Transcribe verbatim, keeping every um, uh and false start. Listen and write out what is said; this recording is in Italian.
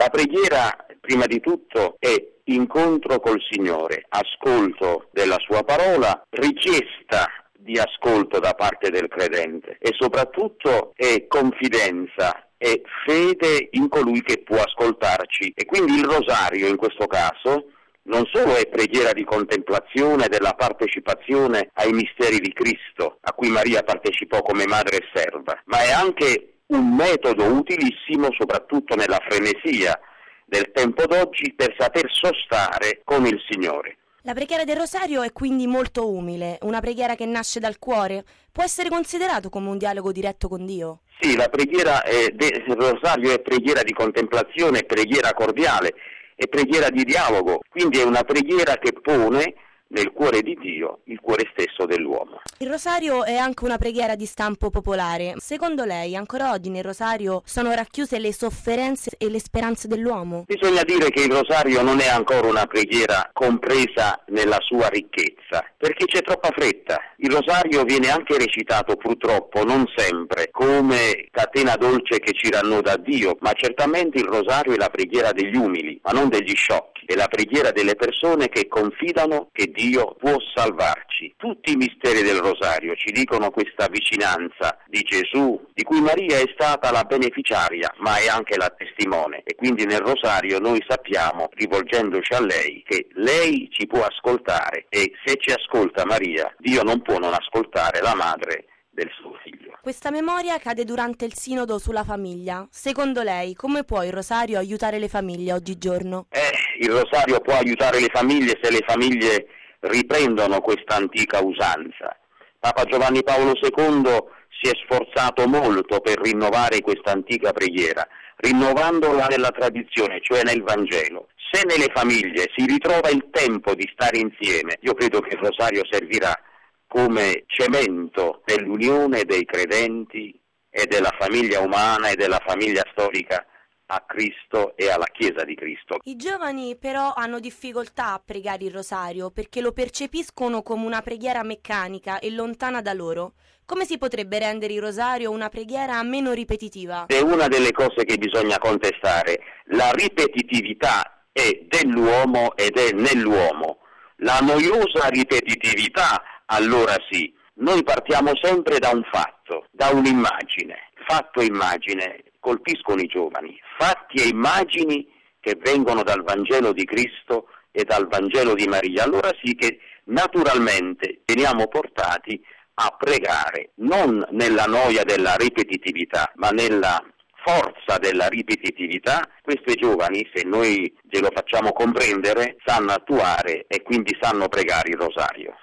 La preghiera, prima di tutto, è incontro col Signore, ascolto della sua parola, richiesta di ascolto da parte del credente e soprattutto è confidenza e fede in colui che può ascoltarci. E quindi il rosario in questo caso non solo è preghiera di contemplazione della partecipazione ai misteri di Cristo, a cui Maria partecipò come madre e serva, ma è anche un metodo utilissimo soprattutto nella frenesia del tempo d'oggi per saper sostare con il Signore. La preghiera del rosario è quindi molto umile, una preghiera che nasce dal cuore. Può essere considerato come un dialogo diretto con Dio? Sì, la preghiera è del rosario è preghiera di contemplazione, è preghiera cordiale, è preghiera di dialogo, quindi è una preghiera che pone nel cuore di Dio il cuore stesso dell'uomo. Il rosario è anche una preghiera di stampo popolare. Secondo lei, ancora oggi nel rosario sono racchiuse le sofferenze e le speranze dell'uomo? Bisogna dire che il rosario non è ancora una preghiera compresa nella sua ricchezza, perché c'è troppa fretta. Il rosario viene anche recitato purtroppo, non sempre, come catena dolce che ci rannoda a Dio, ma certamente il rosario è la preghiera degli umili, ma non degli sciocchi. È la preghiera delle persone che confidano che Dio può salvarci. Tutti i misteri del rosario ci dicono questa vicinanza di Gesù, di cui Maria è stata la beneficiaria, ma è anche la testimone. E quindi nel rosario noi sappiamo, rivolgendoci a lei, che lei ci può ascoltare e se ci ascolta Maria, Dio non può non ascoltare la madre del suo figlio. Questa memoria cade durante il sinodo sulla famiglia. Secondo lei, come può il rosario aiutare le famiglie oggigiorno? Eh, il rosario può aiutare le famiglie se le famiglie riprendono questa antica usanza. Papa Giovanni Paolo secondo si è sforzato molto per rinnovare questa antica preghiera, rinnovandola nella tradizione, cioè nel Vangelo. Se nelle famiglie si ritrova il tempo di stare insieme, io credo che il rosario servirà come cemento dell'unione dei credenti e della famiglia umana e della famiglia storica a Cristo e alla Chiesa di Cristo. I giovani però hanno difficoltà a pregare il rosario perché lo percepiscono come una preghiera meccanica e lontana da loro. Come si potrebbe rendere il rosario una preghiera meno ripetitiva? È una delle cose che bisogna contestare. La ripetitività è dell'uomo ed è nell'uomo. La noiosa ripetitività, allora sì. Noi partiamo sempre da un fatto, da un'immagine. Fatto e immagine colpiscono i giovani. Fatti e immagini che vengono dal Vangelo di Cristo e dal Vangelo di Maria. Allora sì che naturalmente veniamo portati a pregare non nella noia della ripetitività, ma nella forza della ripetitività. Questi giovani, se noi glielo facciamo comprendere, sanno attuare e quindi sanno pregare il rosario.